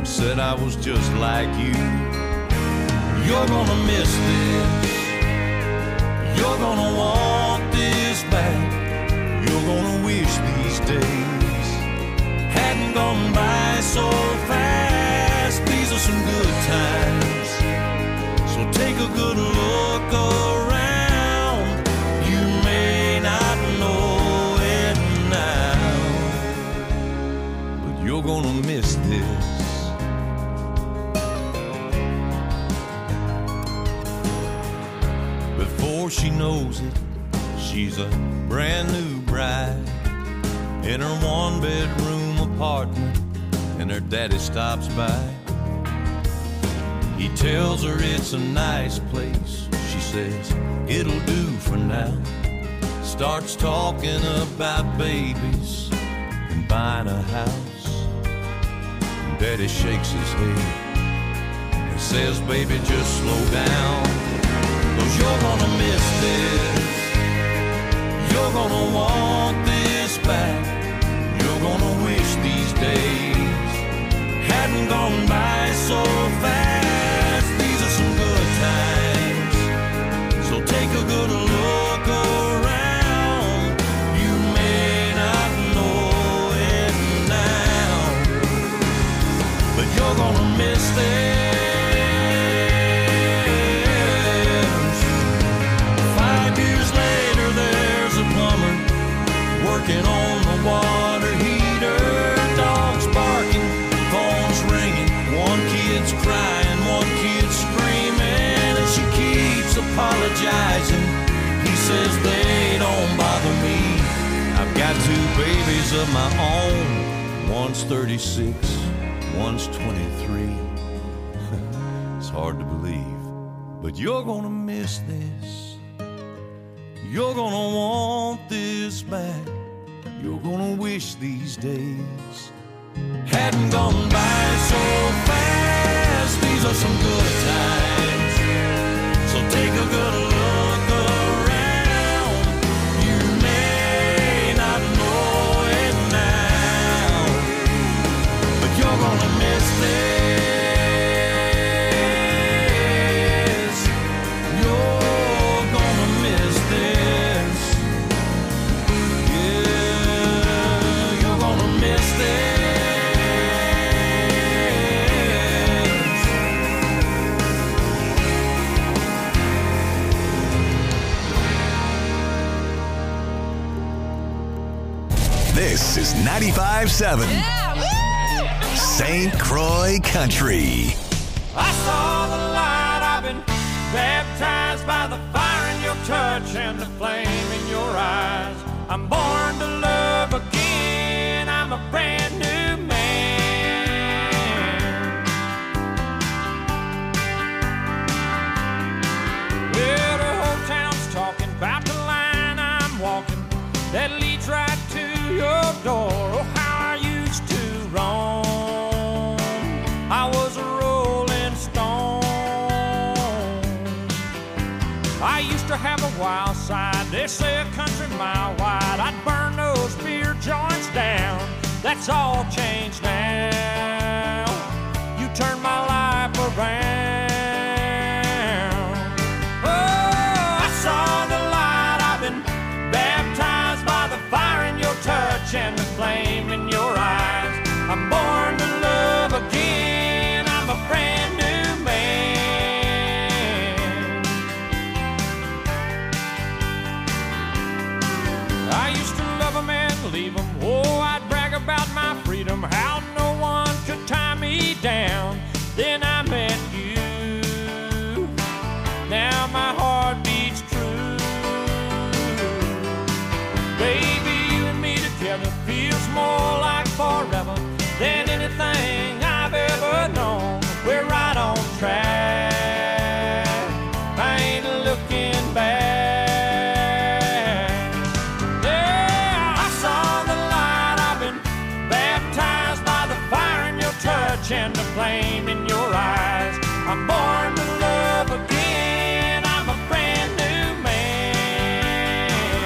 and said I was just like you. You're gonna miss this. You're gonna want this back. You're gonna wish these days hadn't gone by so fast. These are some good times, so take a good look around. You may not know it now, but you're gonna miss this. Before she knows it, she's a brand new bride in her one-bedroom apartment, and her daddy stops by. He tells her it's a nice place. She says it'll do for now. Starts talking about babies and buying a house. Daddy shakes his head and says, baby, just slow down, 'cause you're gonna miss this. You're gonna want this back. You're gonna wish these days hadn't gone by so fast. These are some good times, so take a good look around. You may not know it now, but you're gonna miss this. 5 years later, there's a plumber working on the water heater. Dogs barking, phones ringing, one kid's crying, one kid's screaming, and she keeps apologizing. He says they don't bother me. I've got 2 babies of my own. One's 36, one's 23. It's hard to believe, but you're gonna miss this. You're gonna want this back. You're gonna wish these days hadn't gone by so fast. These are some good times, so take a good look around. You may not know it now, but you're gonna miss this. You're gonna miss this. Yeah, you're gonna miss this. This is 95.7 St. Croix Country. I saw the light, I've been baptized by the fire in your touch and the flame in your eyes. I'm born to love again, I'm a brand new man. Well, the whole town's talking about the line I'm walking that leads right to your door. Oh, how I used to roam. I was a rolling stone. I used to have a wild side, they say a country mile wide. I'd burn those beer joints down. That's all changed now. You turned my life around. Oh, I saw the light, I've been baptized by the fire in your touch and the flame in your eyes. I'm born to love again, I'm a brand new man. I used to love 'em and leave 'em. Oh, I'd brag about my freedom, how no one could tie me down. Then I met you. Now my heart beats true. Baby, you and me together feels more like forever than anything I've ever known. We're right on track, I ain't looking back. Yeah, I saw the light, I've been baptized by the fire in your touch and the flame in your eyes. I'm born to love again, I'm a brand new man.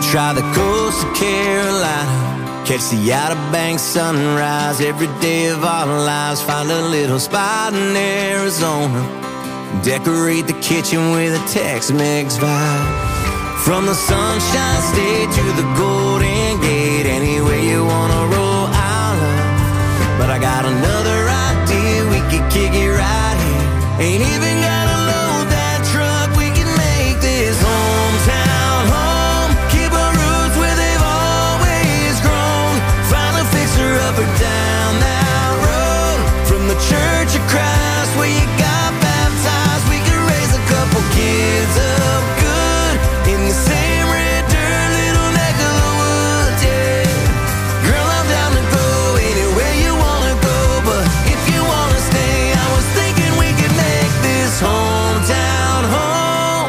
try the coast of Carolina, catch the Outer Banks sunrise every day of our lives. Find a little spot in Arizona, decorate the kitchen with a Tex-Mex vibe. From the Sunshine State to the Golden Gate, anywhere you wanna roll, I'll love. But I got another idea, we could kick it right here. Ain't even gotta load that truck, we can make this hometown home. Keep our roots where they've always grown. Find a fixer up or down that road. From the Church of Christ where you got baptized, we could raise a couple kids up good in the same red dirt, little neck of the woods, yeah. Girl, I'm down to go anywhere you wanna go, but if you wanna stay, I was thinking we could make this hometown home.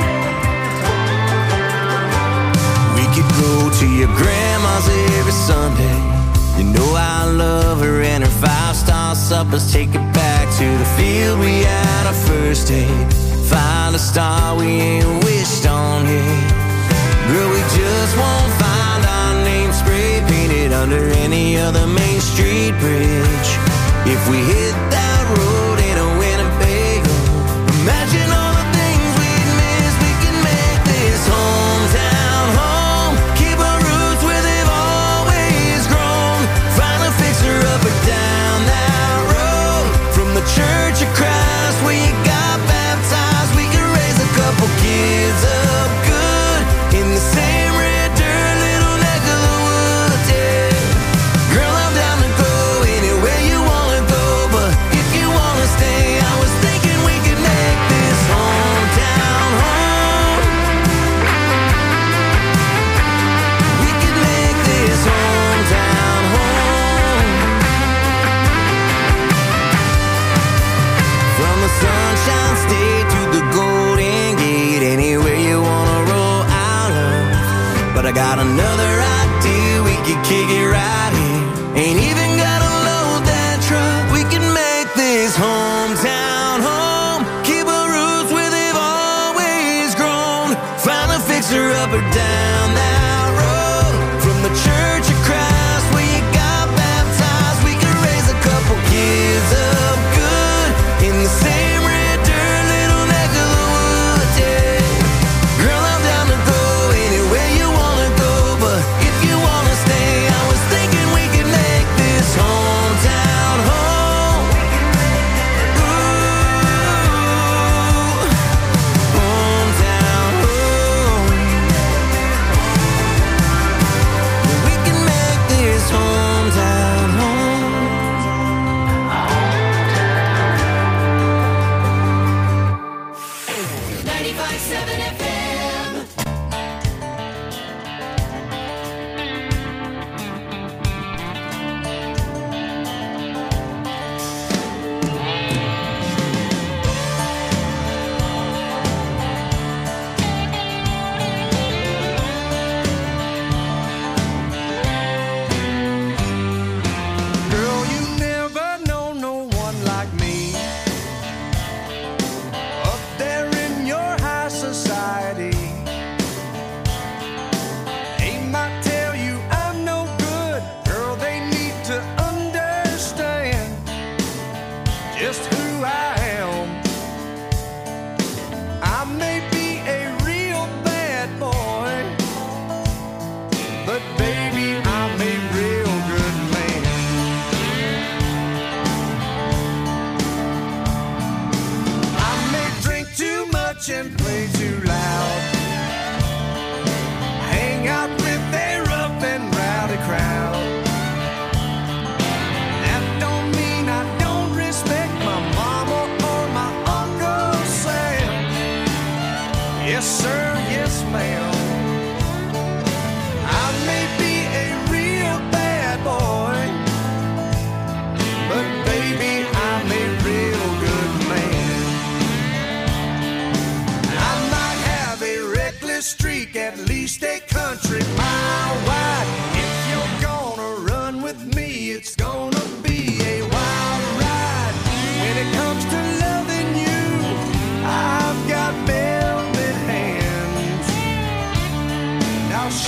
We could go to your grandma's every Sunday. You know I love her and her 5-star suppers. Take it back to the field we had our first date. Find a star we ain't wished on yet. Girl, we just won't find our name spray painted under any other Main Street bridge. If we hit that road in a Winnebago, imagine all the things we'd miss. We can make this hometown home. Keep our roots where they've always grown. Find a fixer up or down that road. From the Church of Christ where you got baptized, we can raise a couple kids up good in the same red dirt, little neck of the woods, yeah. Girl, I'm down to go anywhere you wanna go, but if you wanna stay, I was thinking we could make this hometown home. We could make this hometown home. From the Sunshine State to the Golden Gate, anywhere you wanna roll, I'll love. But I got another idea, we could kick it right here. Ain't even gotta load that truck, we can make this hometown home. Keep our roots where they've always grown. Find a fixer up or down that road. From the Church of Christ where you got baptized, we can raise a couple kids up good in the same red dirt, little neck of the woods, yeah. Girl, I'm down to go anywhere you wanna go, but if you wanna stay, I was thinking we could make this hometown home. Ooh, hometown home. We can make this hometown home. 95.7 FM. Girl, you never know no one like me. Up there in your high society. They might tell you I'm no good. Girl, they need to understand just who I am. I may be a real bad boy, but baby, I'm a real good man. I may drink too much and play too loud, hang out with a rough and rowdy crowd. That don't mean I don't respect my mama or my Uncle Sam. Yes, sir, yes, ma'am. I may be a real bad boy, but baby, I'm a real good man. I might have a reckless streak, at least a country mile wide. If you're gonna run with me, it's gonna be a wild ride. When it comes to loving you, I've got velvet hands. Now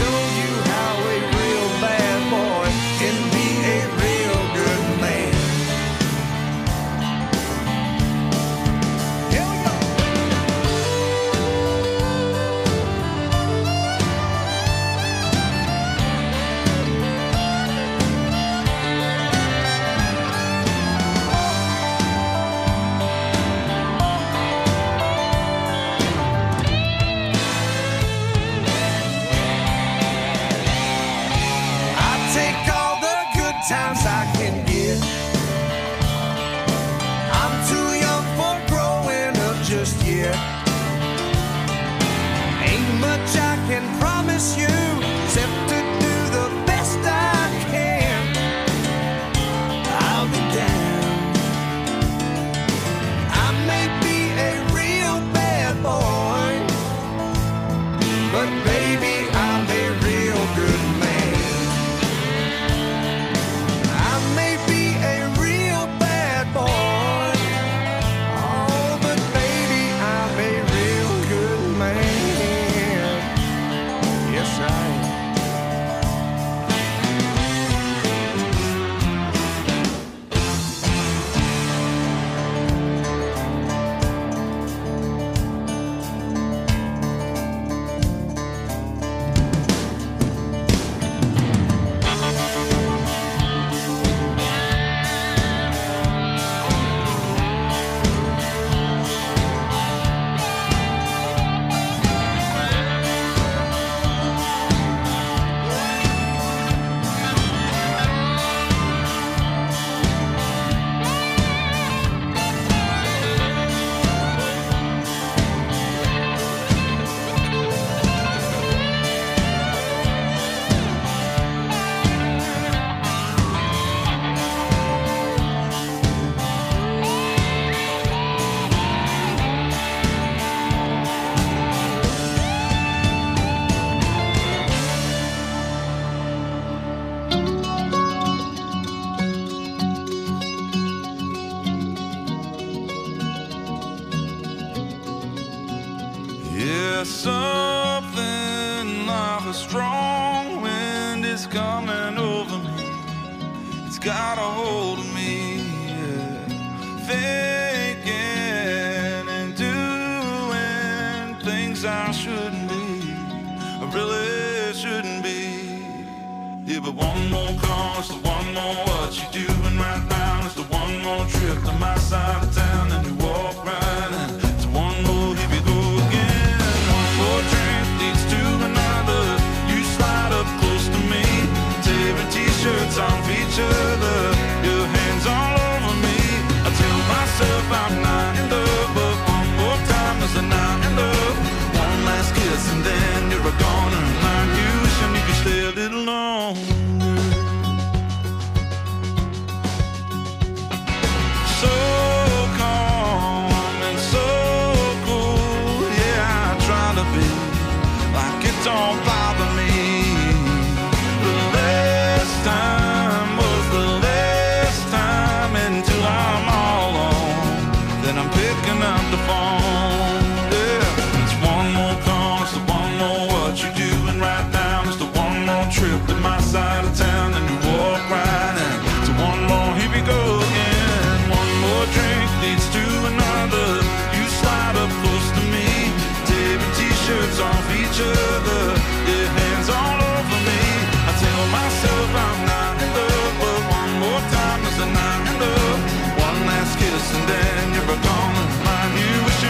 miss you, except to do the best I can. I'll be damned. I may be a real bad boy, but baby, I'm a real good man. I may be a real bad boy, oh, but baby, I'm a real good man. Yes, I am. Yeah, something like a strong wind is coming over me. It's got a hold of me, yeah. Thinking and doing things I shouldn't be, I really shouldn't be. Yeah, but one more call is the one more what you doing right now. It's the one more trip to my side of town, and you walk right in. It's one more, here we go again. One more drink leads to another. You slide up close to me, tearing t-shirts off each other, your hands all over me. I tell myself I'm not in love, but one more time is a not in love. One last kiss and then you're a goner. Like you wishing you could stay a little longer. So calm and so cool, yeah, I try to be like it don't bother me. The last time was the last time until I'm all alone. Then I'm picking up the phone, yeah. It's one more call, it's the one more what you doing right now. It's the one more trip to my side of town, and you walk right in. It's one more, here we go again. One more drink leads to another. You slide up close to me, tearing t-shirts off each other, your hands all over me. I tell myself I'm not in love, but one more time is a not in love. One last kiss and then you're gone. Mind you wish you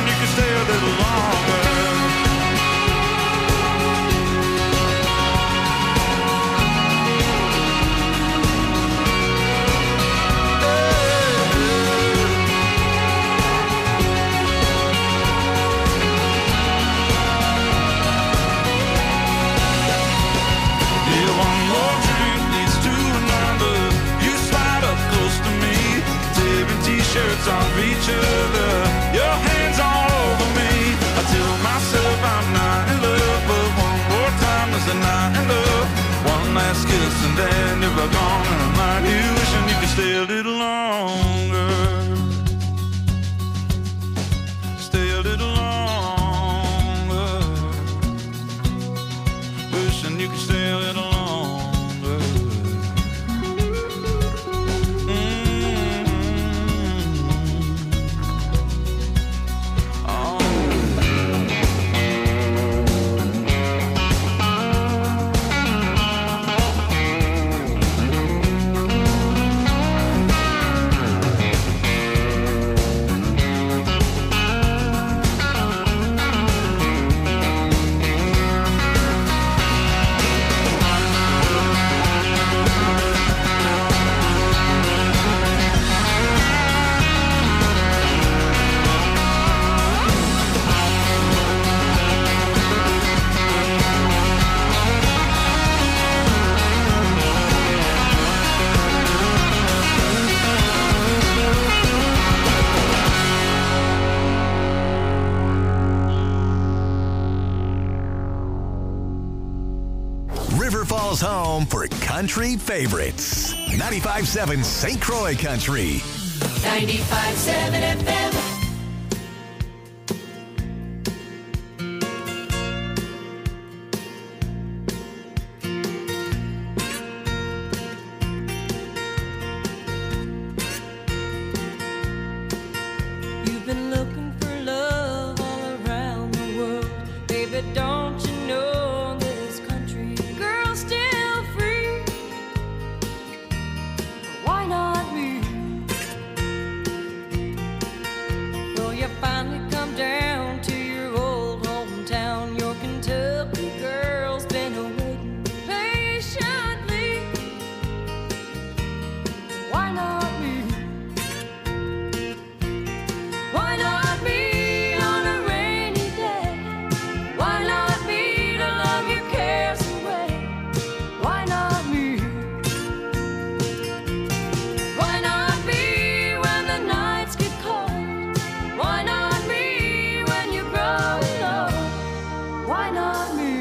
calls home for country favorites. 95.7 St. Croix Country. 95.7 FM. You've been looking for love all around the world. Baby, don't you know this country girl's still free? Why not me? Well, you finally come down to your old hometown. Your Kentucky girl's been waiting patiently. Why not me? Why not me on a rainy day? Why not me to love your cares away? Why not me? Why not me when the nights get cold? Why not me when you grow old? Why not me?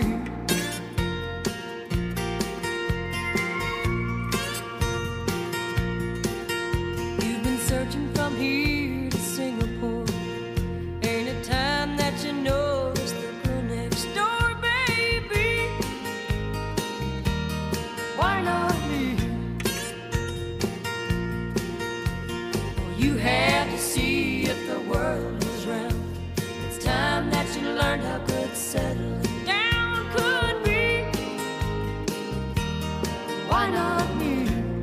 You've been searching from here to Singapore. Ain't it time that you notice the girl next door, baby? Why not me? Well, you had to see if the world was round. It's time that you learned how good settling down could be. Why not me?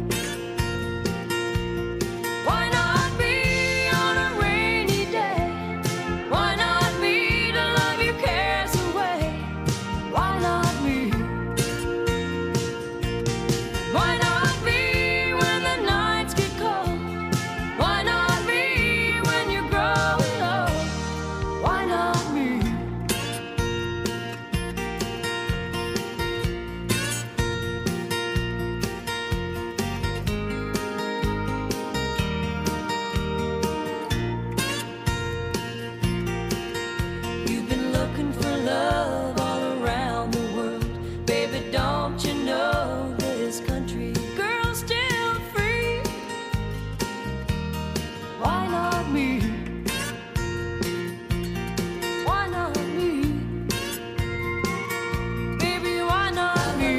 Why not me on a rainy day? Why not me to love your cares away? Why not me? Why not me when the nights get cold? Why not me when you're growing old? Why not me? You've been looking for love all around the world. Baby, don't you know this country girl's still free? Why not me? Why not me? Baby, why not me?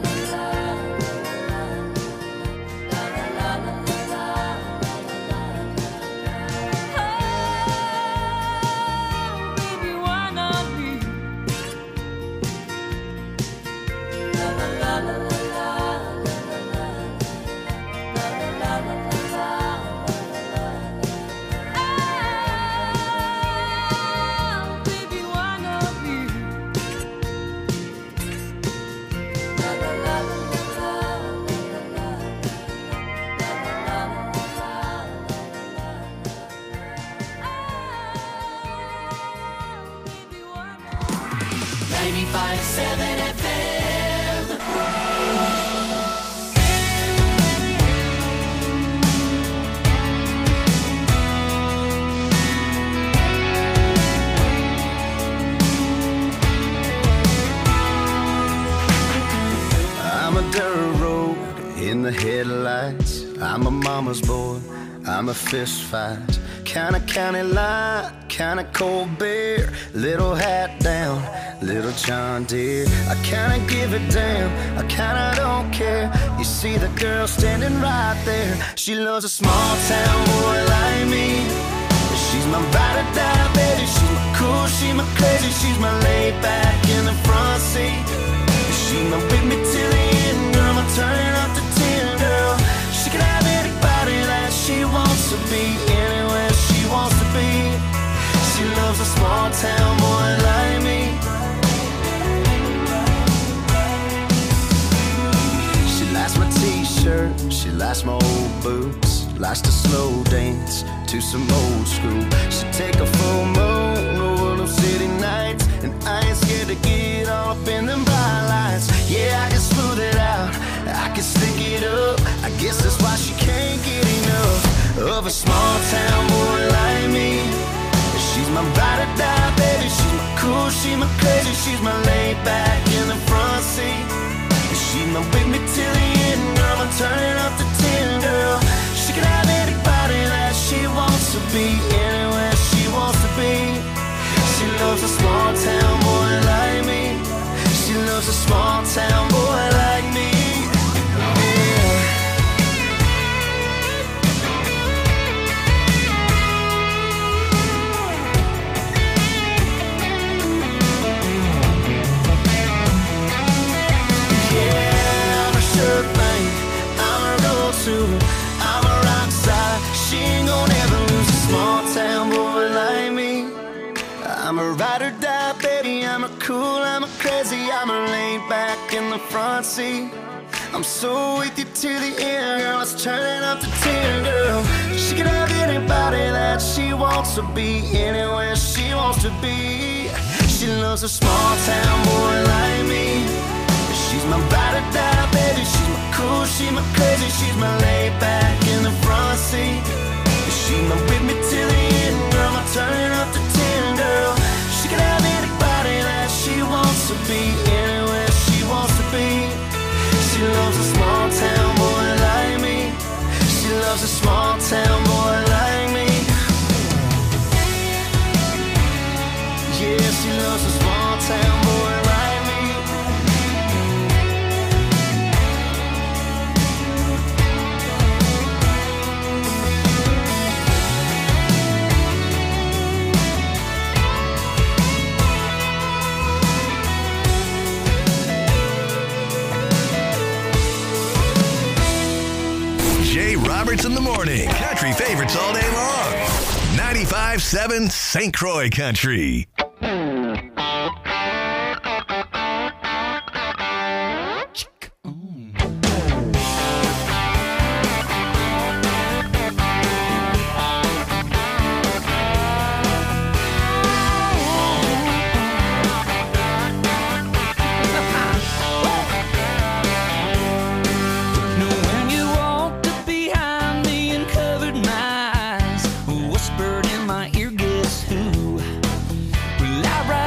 Oh, baby, why not me? Oh, baby, why not me? Oh, baby, why not? 95.7 FM. I'm a dirt road in the headlights. I'm a mama's boy. I'm a fist fight. Kinda county line, kinda cold beer. Little hat down, little John Deere. I kinda give a damn, I kinda don't care. You see the girl standing right there. She loves a small town boy like me. She's my ride or die, baby. She's my cool, she's my crazy. She's my laid back in the front seat. She's my with me till the end, girl. I'm turning up to 10, girl. She can have anybody that she wants to be, anywhere she wants to be. She loves a small town boy like me. She likes my t-shirt, she likes my old boots. Likes to slow dance to some old school. She take a full moon over those city nights, and I ain't scared to get all up in them bright lights. Yeah, I can smooth it out, I can stick it up. I guess that's why she can't get enough of a small town boy like me. She's my ride or die, baby. She's my cool, she's my crazy. She's my laid back in the front seat. She's my loves a small town boy like me. She loves a small town boy like me. I'm a rock star. She ain't gonna ever lose a small town boy like me. I'm a ride or die, baby. I'm a cool, I'm a crazy. I'm a laid back in the front seat. I'm so with you to the end, girl. It's turning up to 10, girl. She can have anybody that she wants to be, anywhere she wants to be. She loves a small town boy like me. She's my ride or die, baby. She's my cool, she's my crazy. She's my laid back in the front seat. She's my with me till the end, girl. I'm turning up to 10, girl. She can have anybody that she wants to be, anywhere she wants to be. She loves a small town boy like me. She loves a small town boy like me. Yeah, she loves a small town boy like me. Jay Roberts in the morning. Country favorites all day long. 95.7 St. Croix Country. Whispered in my ear, guess who? Well, I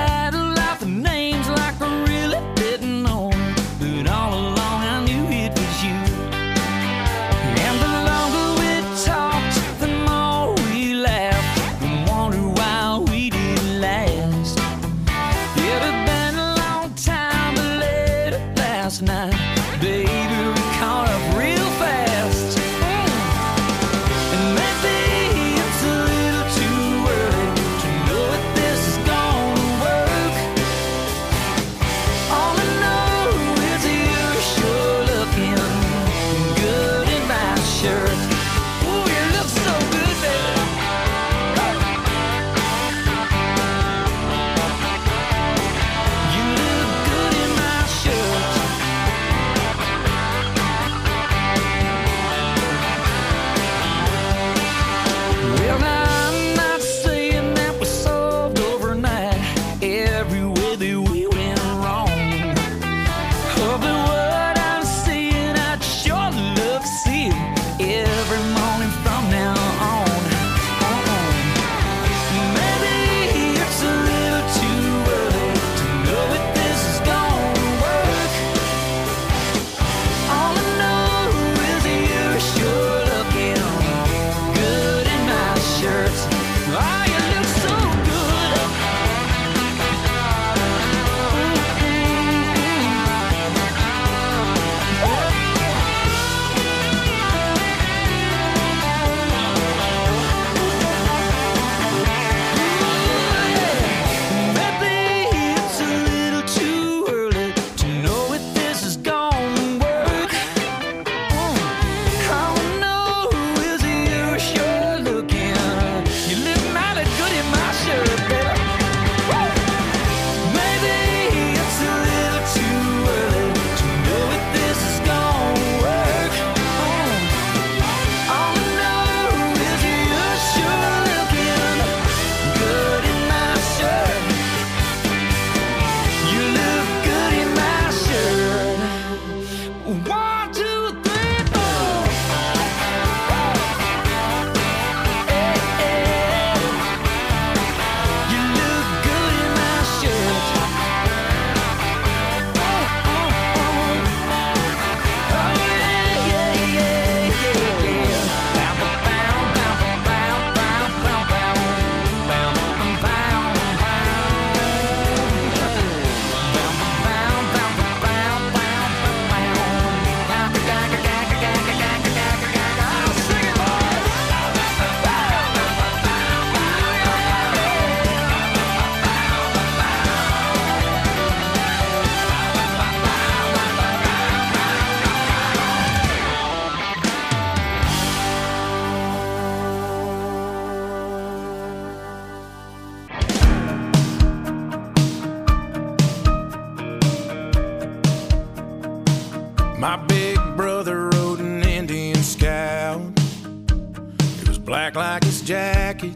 back like his jacket,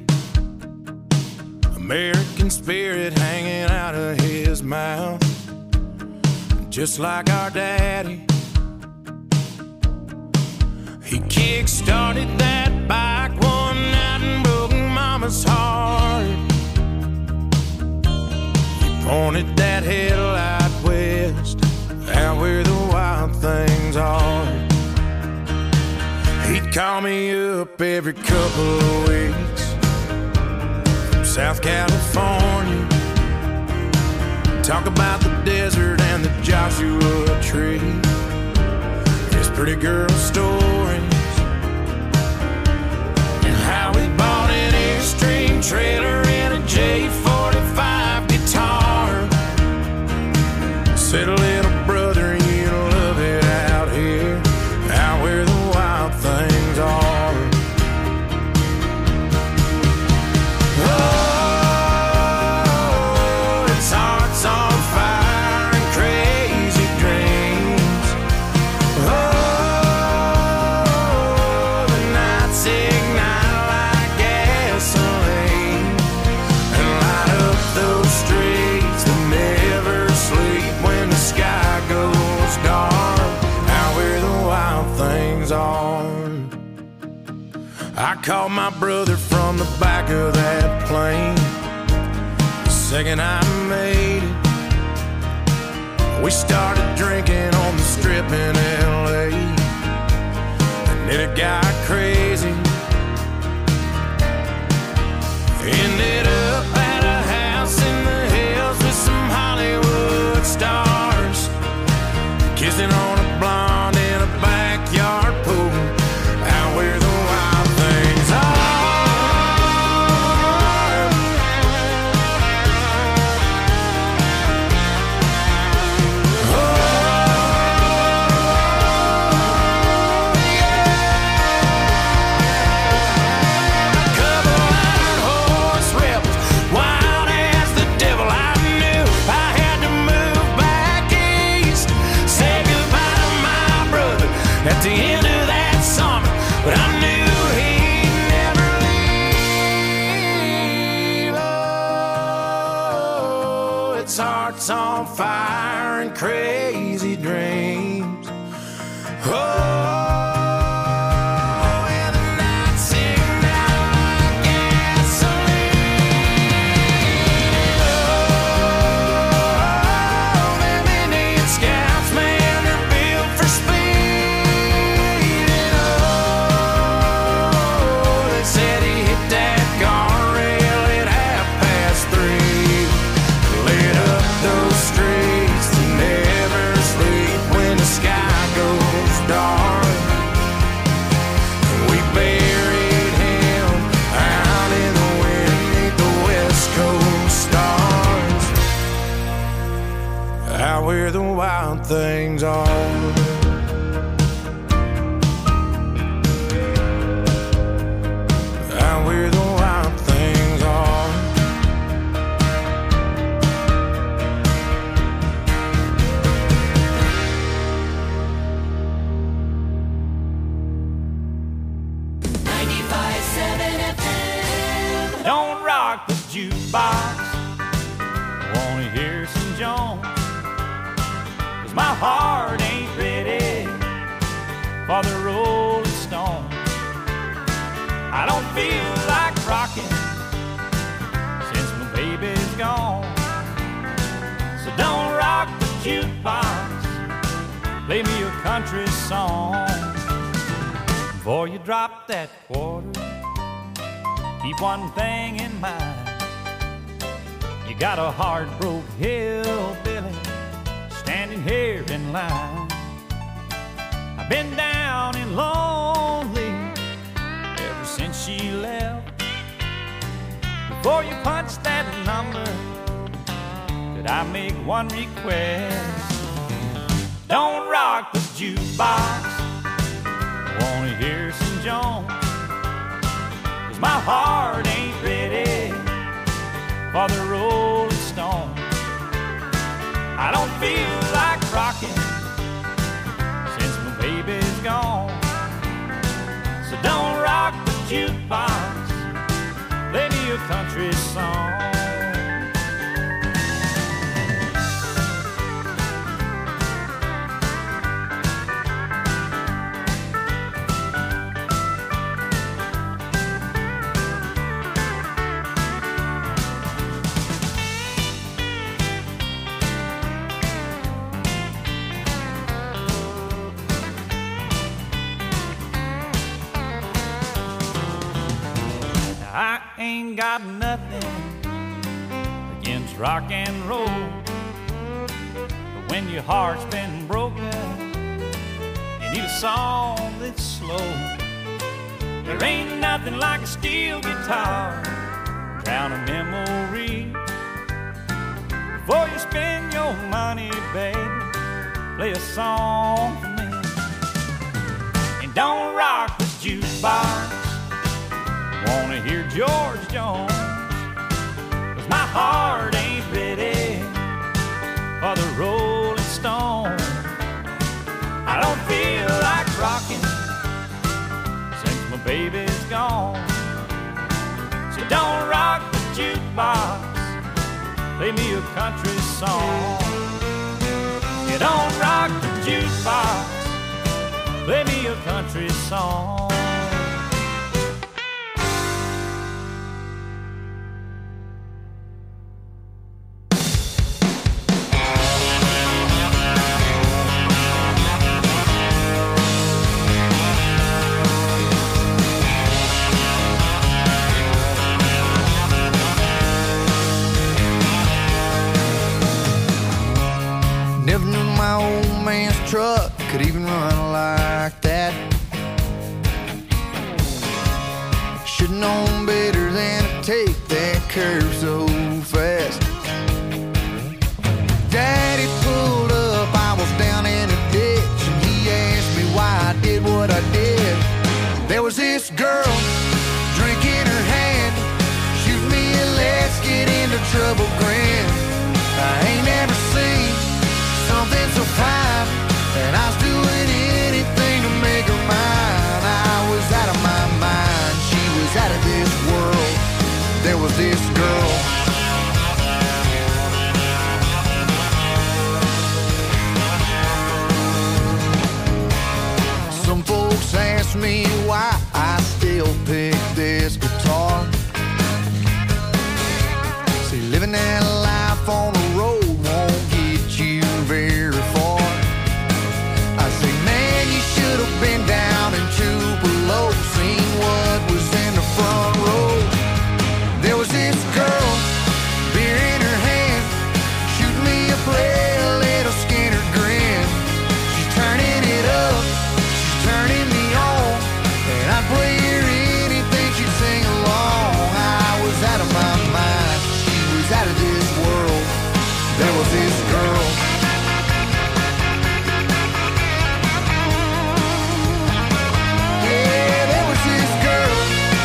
American spirit hanging out of his mouth. Just like our daddy, he kick-started that bike one night and broke Mama's heart. He pointed that headlight west, out where the wild things are. He'd call me up every couple of weeks from South California, talk about the desert and the Joshua Tree, his pretty girl stories, and how he bought an Airstream trailer and a J45 guitar. Said, little brother, you'll love it out here, out where the wild things are. Oh, it's hearts on fire and crazy dreams. Oh, the nights ignite like gasoline and light up those streets that never sleep when the sky goes dark, out where the wild things are. I called my brother from the back of that plane the second I made it. We started drinking on the strip in LA, and then it got crazy. Ended up at a house in the hills with some Hollywood stars, kissing on a blonde in a backyard pool, out where the wild things are. Oh, yeah. A couple iron horse rebels, wild as the devil. I knew I had to move back east, say goodbye to my brother at the end of that summer, but I knew he'd never leave. Oh, it's hearts on fire and crazy dreams. Oh, and the nights ignite like gasoline. Oh, them Indian scouts, man, they're built for speed. And oh, they said he hit that guardrail at 3:30. Lit up those streets that never sleep when the sky goes dark. And we buried him out in the wind beneath the West Coast stars, out where the wild things are. Out where the wild things are. Don't rock the jukebox, I wanna hear some Jones, 'cause my heart ain't ready for the Rolling Stones. I don't feel like rocking since my baby's gone. So don't rock the jukebox, play me a country song. Before you drop that quarter, keep one thing in mind. You got a heart-broke hillbilly standing here in line. I've been down and lonely ever since she left. Before you punch that number, could I make one request? Don't rock the jukebox, I wanna hear some Jones, 'cause my heart ain't ready for the Rolling Stones. I don't feel like rocking since my baby's gone. So don't rock the jukebox, a country song. I ain't got nothing against rock and roll, but when your heart's been broken, you need a song that's slow. There ain't nothing like a steel guitar, drown a memory. Before you spend your money, baby, play a song for me. And don't rock the jukebox, wanna hear George Jones, 'cause my heart ain't ready for the Rolling Stones. I don't feel like rocking since my baby's gone. So don't rock the jukebox, play me a country song. You don't rock the jukebox, play me a country song. Never knew my old man's truck could even run like that. Should've known better than to take that curve so fast. Daddy pulled up, I was down in a ditch, and he asked me why I did what I did. There was this girl, drink in her hand, shoot me a let's get into trouble grin. I ain't never seen something so fine, and I was doing anything to make her mine. I was out of my mind, she was out of this world. There was this girl. Some folks ask me why I still pick this guitar. See, living that life on the road won't get you very far. I say, man, you should have been down in Tupelo, seen what was in the front row. There was this girl, beer in her hand, shooting me a play, a little Skinner grin. She's turning it up, she's turning me on, and I'd play her anything, she'd sing along. I was out of my mind, she was out of this world. There was this girl. Yeah, there was this girl.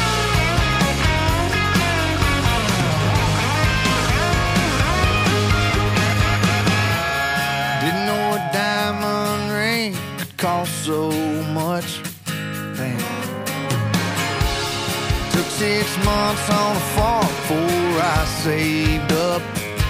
Didn't know a diamond ring could cost so much. Damn. Took 6 months on a farm before I saved up.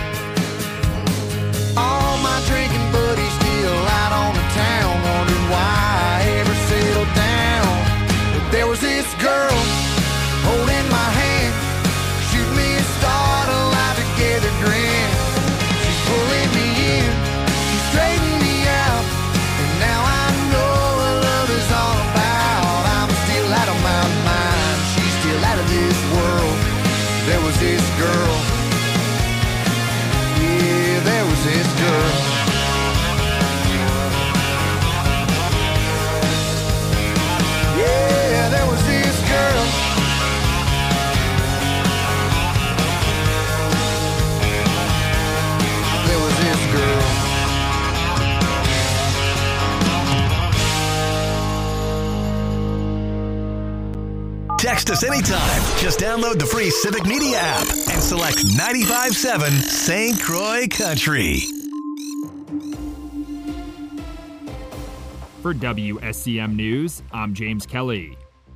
All my drinking buddies still out on the town, wondering why I ever settled down. But there was this girl holding my hand, shooting me a start, a life together grin. She's pulling me in, she's straightening me out, and now I know what love is all about. I'm still out of my mind, she's still out of this world. There was this girl. Yeah, there was this girl. Yeah, there was this girl. There was this girl. Text us anytime. Just download the free Civic Media app and select 95.7 St. Croix Country. For WSCM News, I'm James Kelly.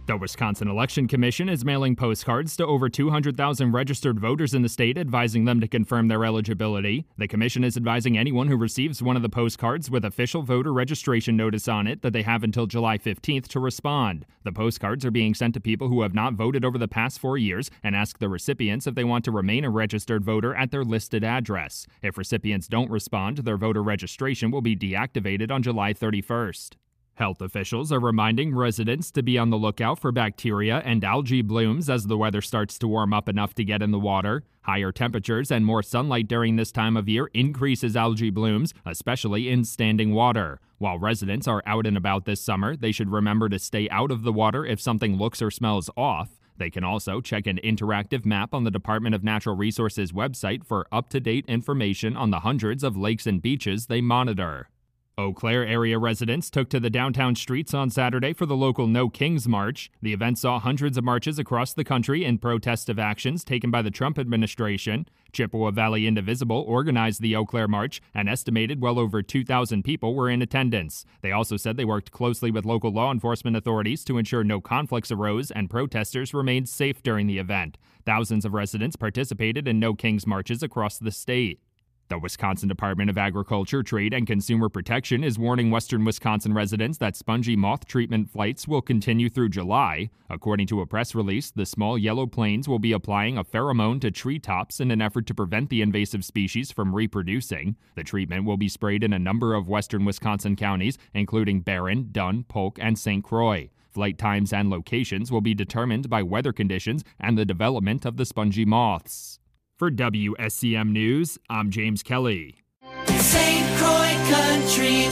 The Wisconsin Election Commission is mailing postcards to over 200,000 registered voters in the state, advising them to confirm their eligibility. The commission is advising anyone who receives one of the postcards with official voter registration notice on it that they have until July 15th to respond. The postcards are being sent to people who have not voted over the past 4 years and ask the recipients if they want to remain a registered voter at their listed address. If recipients don't respond, their voter registration will be deactivated on July 31st. Health officials are reminding residents to be on the lookout for bacteria and algae blooms as the weather starts to warm up enough to get in the water. Higher temperatures and more sunlight during this time of year increases algae blooms, especially in standing water. While residents are out and about this summer, they should remember to stay out of the water if something looks or smells off. They can also check an interactive map on the Department of Natural Resources website for up-to-date information on the hundreds of lakes and beaches they monitor. Eau Claire area residents took to the downtown streets on Saturday for the local No Kings March. The event saw hundreds of marches across the country in protest of actions taken by the Trump administration. Chippewa Valley Indivisible organized the Eau Claire March and estimated well over 2,000 people were in attendance. They also said they worked closely with local law enforcement authorities to ensure no conflicts arose and protesters remained safe during the event. Thousands of residents participated in No Kings marches across the state. The Wisconsin Department of Agriculture, Trade, and Consumer Protection is warning western Wisconsin residents that spongy moth treatment flights will continue through July. According to a press release, the small yellow planes will be applying a pheromone to treetops in an effort to prevent the invasive species from reproducing. The treatment will be sprayed in a number of western Wisconsin counties, including Barron, Dunn, Polk, and St. Croix. Flight times and locations will be determined by weather conditions and the development of the spongy moths. For WSCM News, I'm James Kelly. St. Croix Country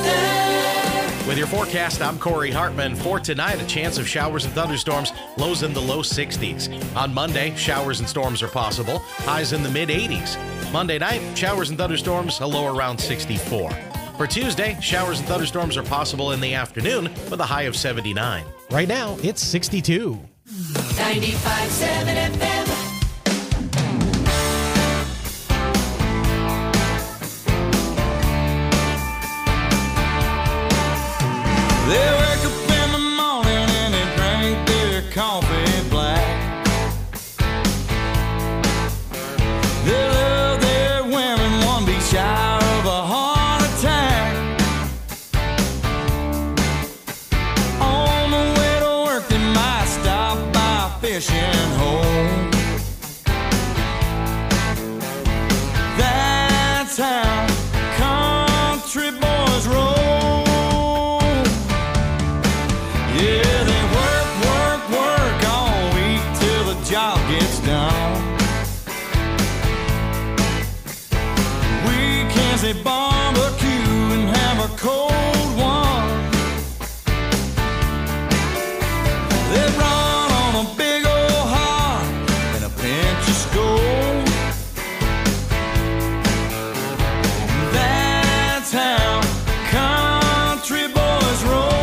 Weather. With your forecast, I'm Corey Hartman. For tonight, a chance of showers and thunderstorms, lows in the low 60s. On Monday, showers and storms are possible, highs in the mid-80s. Monday night, showers and thunderstorms, a low around 64. For Tuesday, showers and thunderstorms are possible in the afternoon with a high of 79. Right now, it's 62. 95.7 FM. They wake up in the morning and they drink their coffee black. They love their women, one be shy of a heart attack. On the way to work they might stop by a fishing hole. That's how country boys roll. Yeah, they work all week till the job gets done. Weekends they barbecue and have a cold one. They run on a big old heart and a pinch of Skol. That's how country boys roll.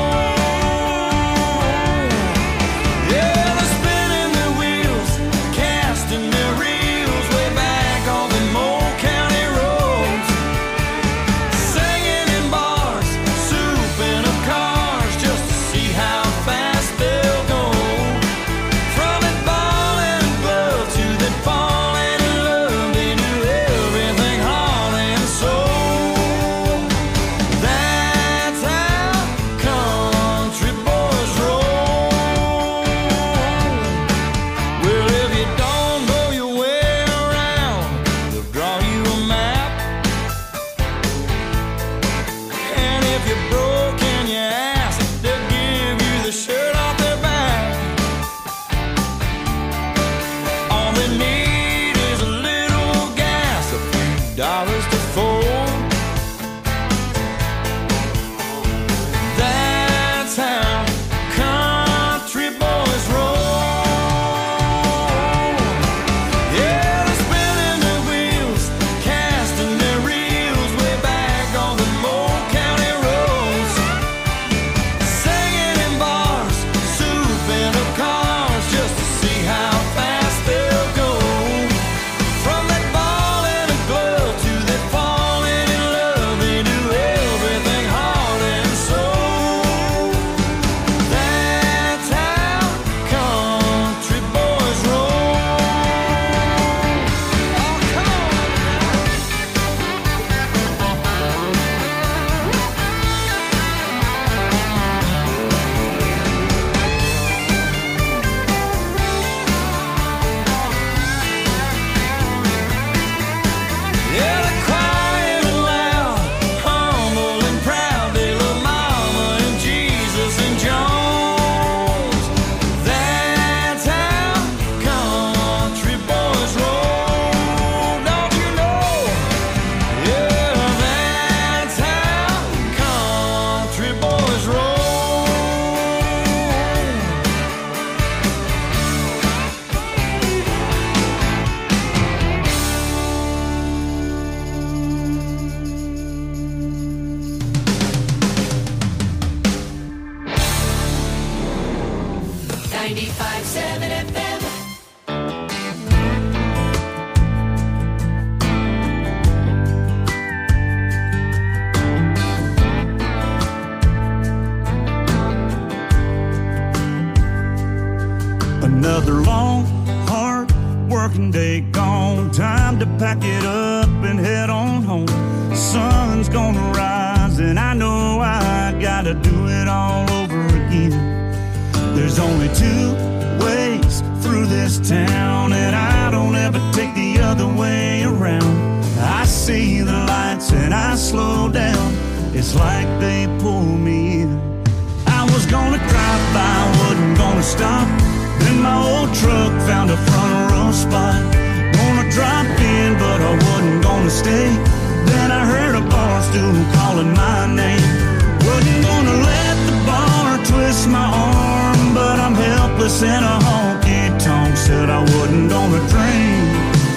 Another long, hard working day gone. Time to pack it up and head on home. Sun's gonna rise and I know I gotta do it all over again. There's only two ways through this town, and I don't ever take the other way around. I see the lights and I slow down. It's like they pull me in. I was gonna drive by, wasn't gonna stop. Then my old truck found a front row spot. Gonna drop in, but I wasn't gonna stay. Then I heard a bar stool calling my name. Wasn't gonna let the bar twist my arm, but I'm helpless in a honky-tonk. Said I wasn't gonna drink.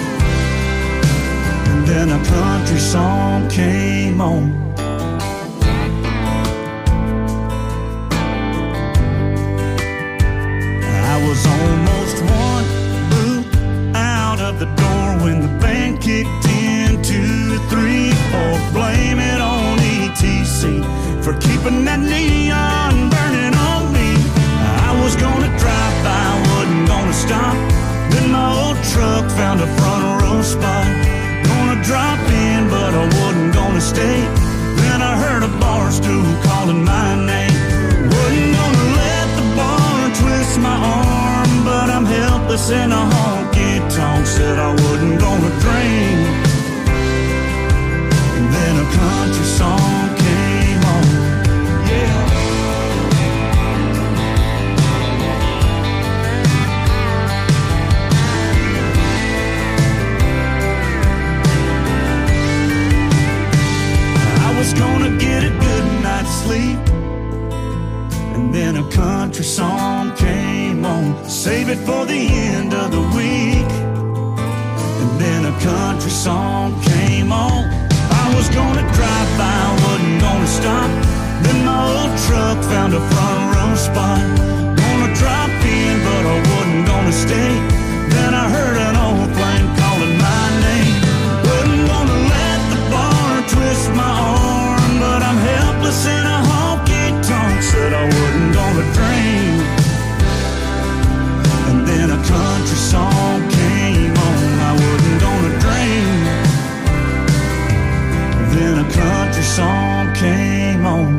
And then a country song came on. I was almost one boot out of the door when the band kicked in. 2, 3, 4, blame it on ETC for keeping that neon burning on me. I was gonna drive by, wasn't gonna stop. Then my old truck found a front row spot. Gonna drop in, but I wasn't gonna stay. Then I heard a bar stool calling my name. Wasn't gonna let the bar twist my arm, but I'm helpless in a honky-tonk. Said I wasn't gonna drink. And then a country song came on. Yeah. I was gonna get a good night's sleep, and then a country song came on. Save it for the end of the week. And then a country song came on. I was gonna drive by, wasn't gonna stop. Then my old truck found a front row spot. Gonna drop in, but I wasn't gonna stay. Then I heard an old flame calling my name. Wasn't gonna let the bar twist my arm, but I'm helpless in a honky-tonk. Said I wasn't gonna drink. And then a country song came on. I wasn't gonna drink. Then a country song came on.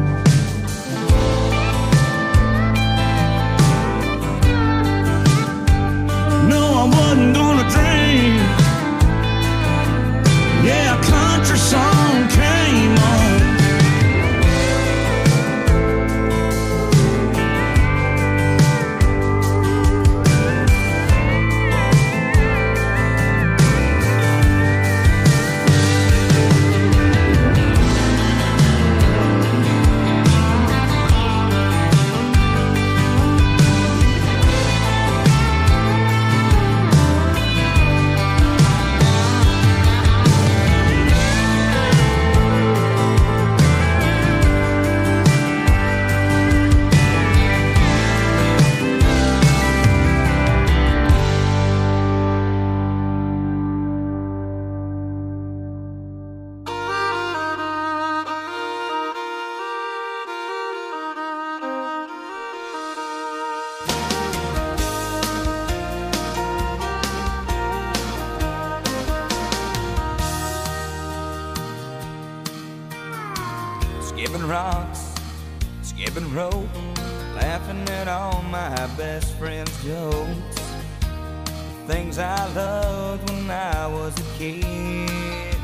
No, I wasn't gonna drink. Yeah, a country song came on. Skipping rocks, skipping rope, laughing at all my best friends' jokes. Things I loved when I was a kid.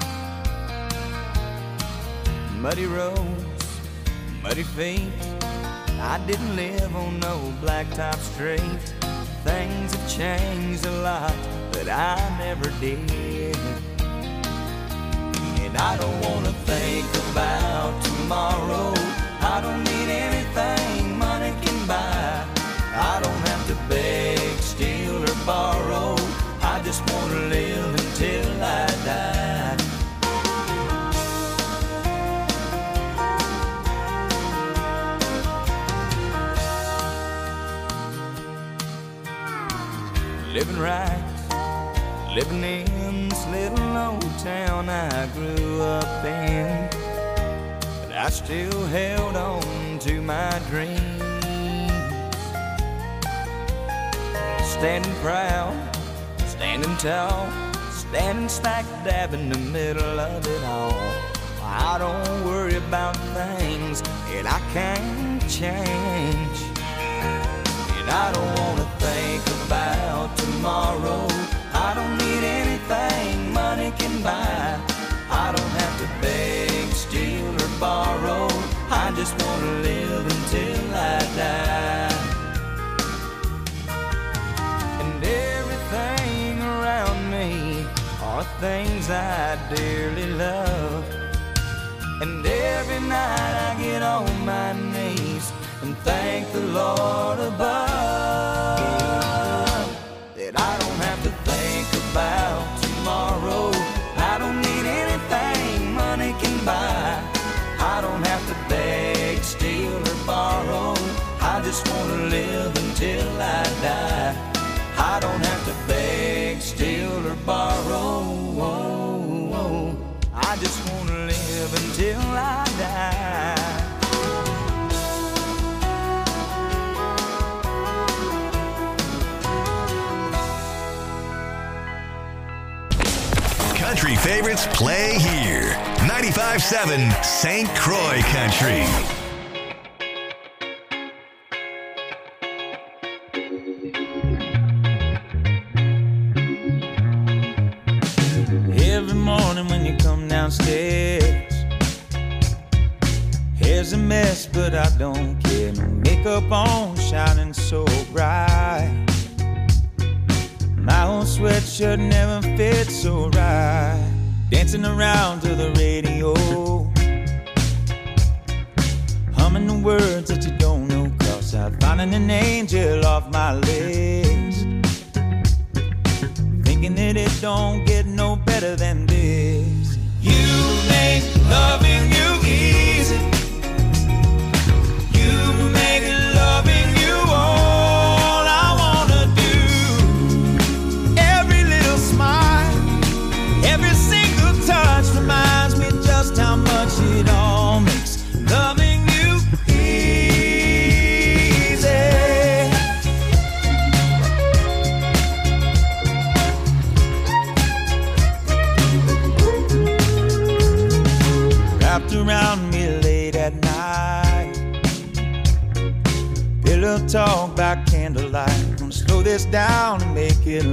Muddy roads, muddy feet. I didn't live on no blacktop street. Things have changed a lot, but I never did. And I don't wanna think about tomorrow. I don't need anything money can buy. I don't have to beg, steal, or borrow. I just wanna live until I die. Living right, living in this little old town I grew up in, but I still held on to my dreams. standing proud, standing tall, standing smack dab in the middle of it all. I don't worry about things that I can't change, and I don't want to think about tomorrow. I don't need anything money can buy. I don't have to beg, steal, or borrow. I just want to live until I die. And everything around me are things I dearly love. And every night I get on my knees and thank the Lord above that I don't have to think about tomorrow. I don't need anything money can buy. I don't have to beg, steal, or borrow. I just want to live until I die. I don't have to beg, steal, or borrow. I just want to live until I die. Country favorites play here. 95.7 St. Croix Country. Every morning when you come downstairs, hair's a mess, but I don't care. No makeup on, shining so bright. My old sweatshirt never fit so right. Dancing around to the radio, humming the words that you don't know, 'cause I'm finding an angel off my list. Thinking that it don't get no better than this. You make loving you easy. You make loving you all I wanna do. Every little smile, every single touch reminds me just how much it all makes loving you easy. Wrapped around me late at night, pillow talk by candlelight. Gonna slow this down and make it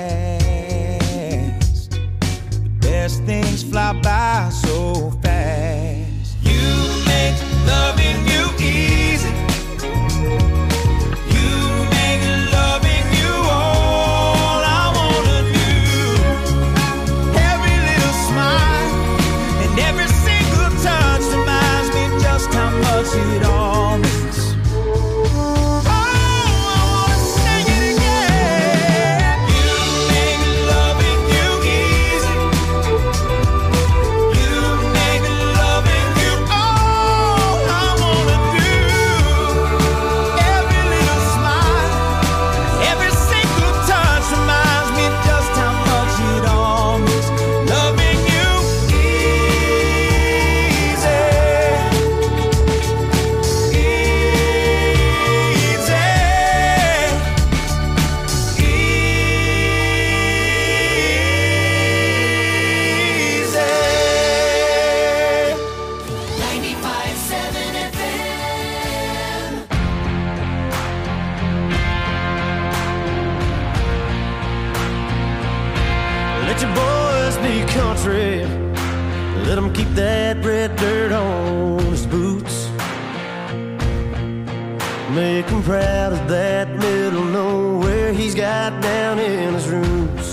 last. The best things fly by so fast. You make loving you easy. You make loving you all I wanna do. Every little smile and every single touch reminds me just how much it all means. Oh, I wanna sing it again. You make loving you easy. You make loving you all I wanna do. Every little smile, every single touch reminds me just how much it all means. Loving you easy. Easy. 95.7 FM. Let your boys be country. Let them keep that red dirt on his boots. Make him proud of that middle nowhere he's got down in his roots.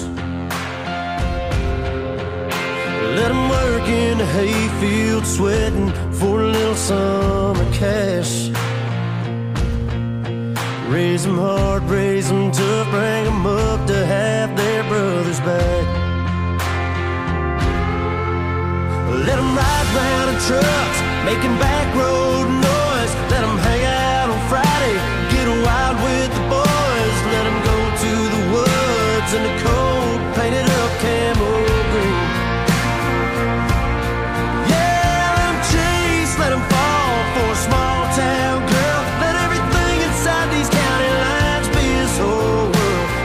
Let him work in the hayfield sweating for a little summer cash. Raise them hard, raise them tough, bring them up to have their brothers back. Let them ride round in trucks, making back road noise. Let them hang out on Friday, get wild with the boys. Let them go to the woods in the cold, painted up camo green. Yeah, let them chase, let them fall for a small town girl. Let everything inside these county lines be his whole world.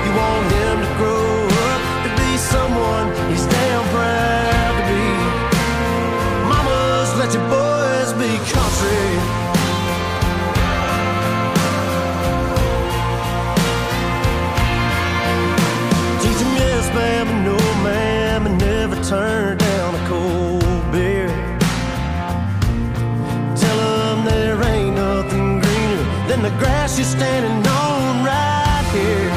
someone he's damn proud to be. Mamas, let your boys be country. Teach them yes, ma'am, and no, ma'am, and never turn down a cold beer. Tell them there ain't nothing greener than the grass you're standing on right here.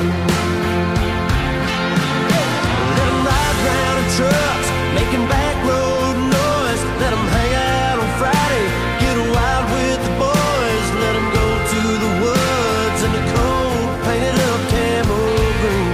Let them ride round in trucks, making back road noise. Let them hang out on Friday, get wild with the boys. Let them go to the woods in the cold, painted up camo green.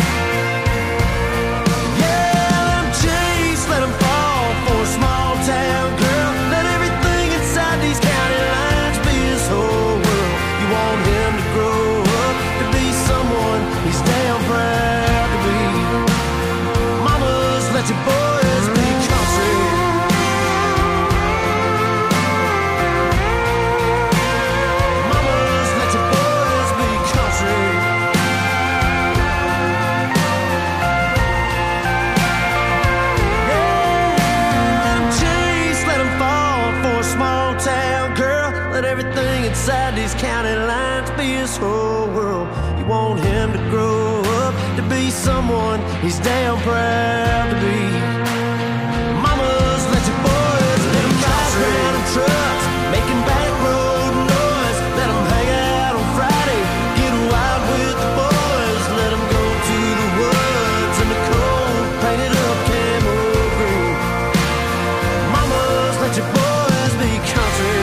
Yeah, let them chase, let them fall for a small town girl. Let everything inside these county lines be his whole world. You want him to grow up to be someone he's damn proud to be. Mamas, let your boys be country. Mamas, let your boys be country. Yeah, let 'em chase, let 'em fall for a small town girl. Let everything inside these county lines be his whole world. You want him to grow up to be someone he's damn proud to be. Mamas, let your boys let 'em drive around in trucks, making back road noise. Let 'em hang out on Friday, get wild with the boys. Let 'em go to the woods in the cold, painted up camo green. Mamas, let your boys be country.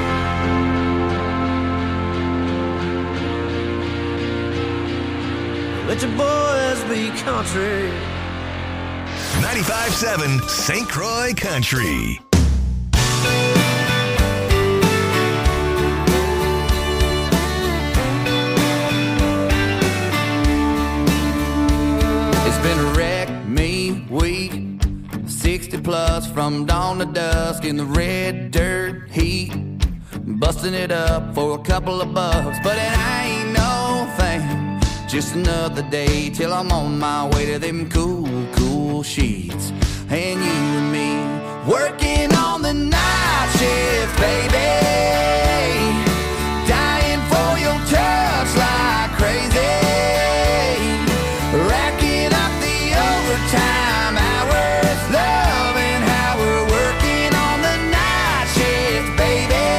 Let your boys be country. 95.7 St. Croix Country. It's been a wreck me week, 60 plus from dawn to dusk in the red dirt heat, busting it up for a couple of bucks, but it ain't no thing. Just another day till I'm on my way to them cool, cool sheets. And you and me working on the night shift, baby. Dying for your touch like crazy. Racking up the overtime hours, loving how we're working on the night shift, baby.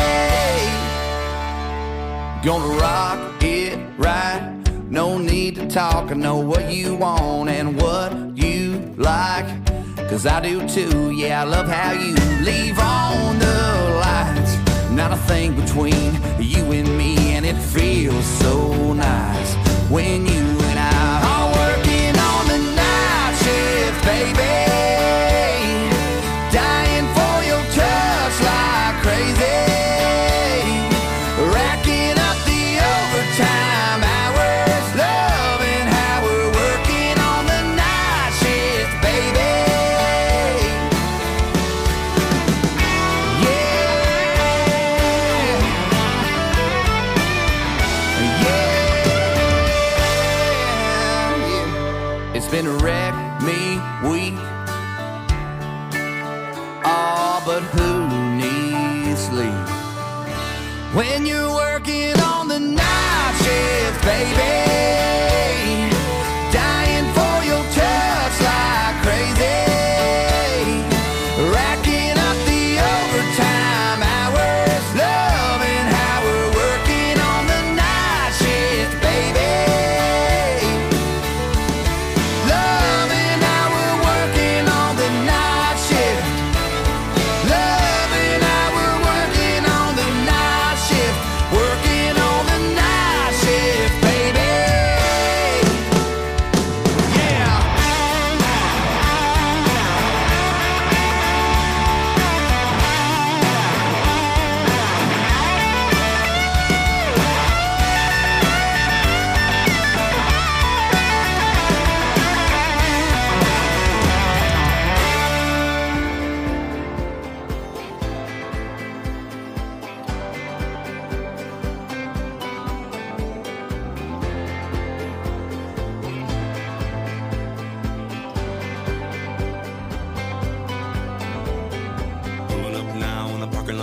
Gonna rock it right. No need to talk, I know what you want and what you like, 'cause I do too, yeah, I love how you leave on the lights. Not a thing between you and me, and it feels so nice when you and I are working on the night shift, baby. Dying for your touch like crazy. Racking up the overtime hours, loving how we're working on the night shift, baby. Yeah. It's been a wreck me week. Oh, but who needs sleep when you're working on the night shift, baby? Dying for your touch like crazy. Racking up the overtime hours, loving how we're working on the night shift, baby. Loving how we're working on the night shift. Loving how we're working on the night shift.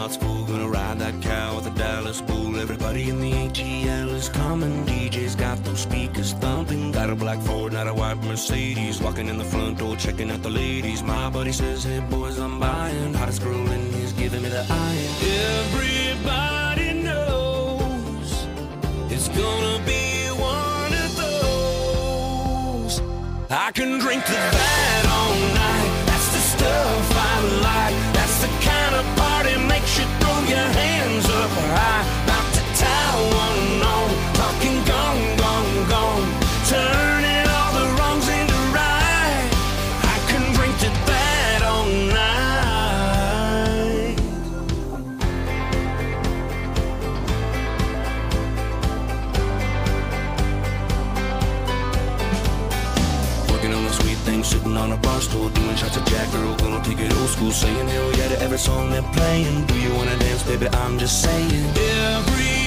out school, gonna ride that cow with a Dallas bull. Everybody in the ATL is coming. DJ's got those speakers thumping. Got a black Ford, not a white Mercedes. Walking in the front door, checking out the ladies. My buddy says, hey boys, I'm buying. Hottest girl in he's giving me the iron. Everybody knows it's gonna be one of those. I can drink to that all night. That's the stuff I like. That's the kind of party makes you throw your hands up high. About to tie one on, talking gone, gone, gone. Turning all the wrongs into right. I can drink to that all night. Working on the sweet thing, sitting on a bar stool, doing shots of Jack, girl, gonna take it old school, saying hell yeah to every song they're playing. Do you wanna dance, baby? I'm just saying. Every